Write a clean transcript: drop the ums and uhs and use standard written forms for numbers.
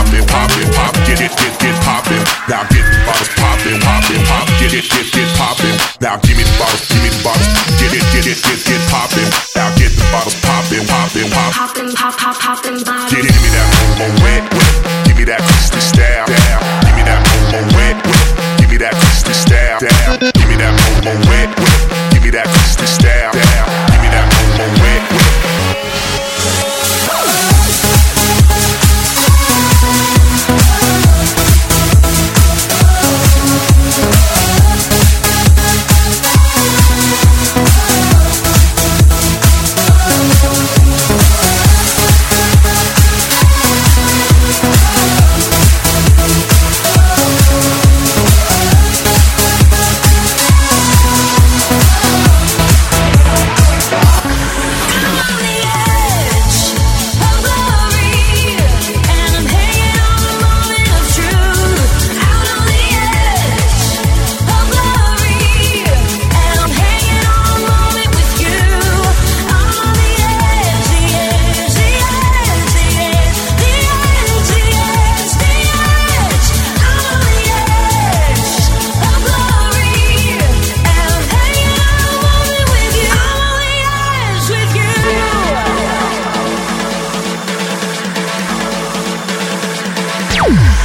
poppin', poppin', pop, get it poppin'. Now get the bottles poppin', poppin', pop, get it poppin'. Now give me the bottles, get it poppin'. Now get the bottles poppin', poppin', pop. Poppin', pop, pop, poppin' bottles. Get it in me now.